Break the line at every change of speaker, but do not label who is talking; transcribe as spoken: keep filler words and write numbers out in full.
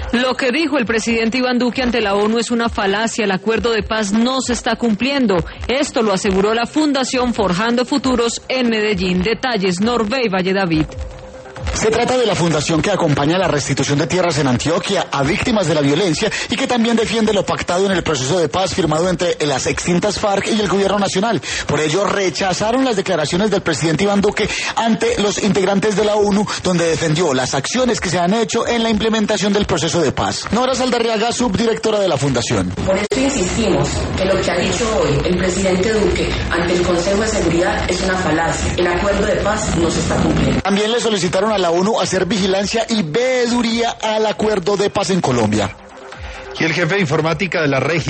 Lo que dijo el presidente Iván Duque ante la ONU es una falacia. El acuerdo de paz no se está cumpliendo. Esto lo aseguró la Fundación Forjando Futuros en Medellín. Detalles, Norbey Valle David.
Se trata de la fundación que acompaña la restitución de tierras en Antioquia a víctimas de la violencia y que también defiende lo pactado en el proceso de paz firmado entre las extintas FARC y el gobierno nacional. Por ello rechazaron las declaraciones del presidente Iván Duque ante los integrantes de la ONU, donde defendió las acciones que se han hecho en la implementación del proceso de paz. Nora Saldarriaga, subdirectora de la fundación.
Por eso insistimos que lo que ha dicho hoy el presidente Duque ante el Consejo de Seguridad es una falacia. El acuerdo de paz no se está cumpliendo.
También le solicitaron a la ONU hacer vigilancia y veeduría al acuerdo de paz en Colombia.
Y el jefe de informática de la región